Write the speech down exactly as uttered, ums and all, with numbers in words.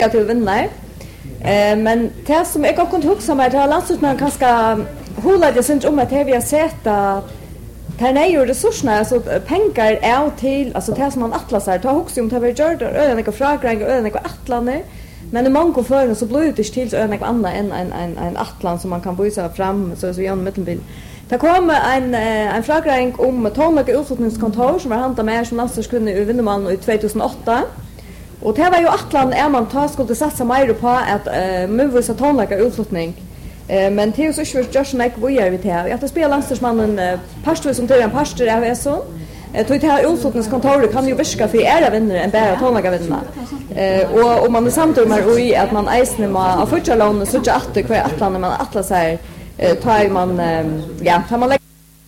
att du vinner. Eh men det som jag kan huxa mig det landsutman kanske hålla det syns om att vi har sett att här nej resurserna alltså pengar är till alltså det som man atlasar ta också om det har gjort öarna frågor öarna atlaner men det många för så blir det till öarna andra än en en en atlan som man kan visa fram så så genom mittenbild. Det kommer en en fråga om tonliga utflyttningskontor som var hantat med som landskunde i Vinneman i tjugohundraåtta. Och det var ju atlan är man ta skulle satsa mer på att uh, muvisa tonliga utflyttning. Uh, men det är så svårt just när vi gör det här. Jag spelar landsmannen uh, pastor som tar en pastor av är så. Jag tror det här utflyttningskontoret kan ju viska för era vänner en bättre tonliga vänner. Uh, och och man är samtidigt med i att man äsnar med av första lån så att det kvar atlan när man atlas här tar man ja tar man